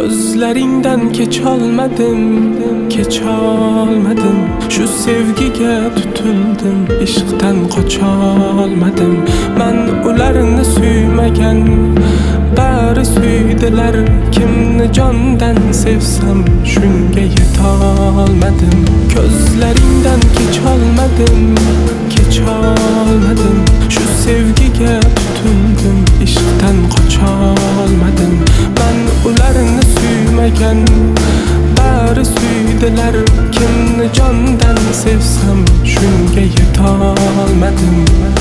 Ko'zlaringdan kecholmadim, kecholmadim. Shu sevgiga tutildim, ishqdan qocholmadim. Men ularni suymagan, bari suydilar. Kimni jondan sevsam, shunga yetolmadim. Ko'zlaringdan kecholmadim, kecholmadim. Shu sevgiga tutildim, ishqdan qocholmadim. Men ularni suymagan, bari suydilar. Kimni jondan sevsam, shunga yetolmadim.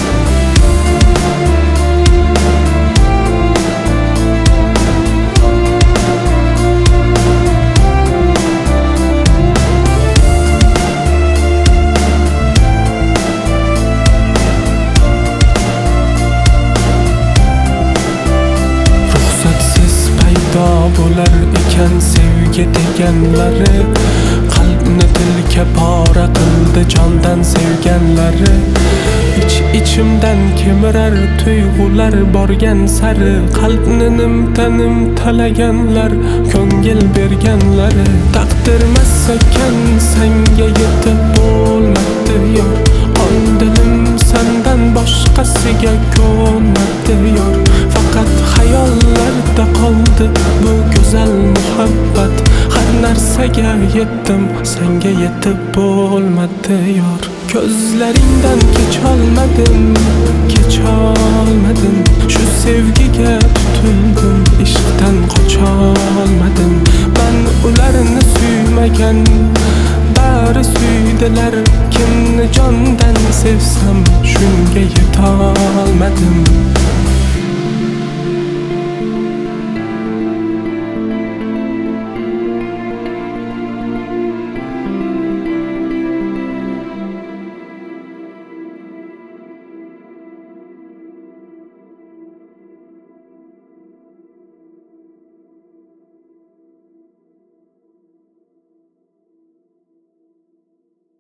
Bo'lar ekan sevgi deganlari, qalbni tilka pora qildi jondan sevganlari. İçimden kemirar tuyg'ular borgan sari, qalbni nimtanim talaganlar, ko'ngil berganlari. Taqdirmas ekan senga yetib bo'lmadi yor, qon dilim sendan boshqasiga ko'nmadi yor. Faqat xayollarda qoldi bu go'zal muhabbat. Har narsaga yetdim, senga yetib bo'lmadi yor. Ko'zlaringdan kecholmadim, kecholmadim. Shu sevgiga tutildim, ishqdan qocholmadim. Men ularni suymagan, bari suydilar. Kimni jondan sevsam, shunga yetolmadim.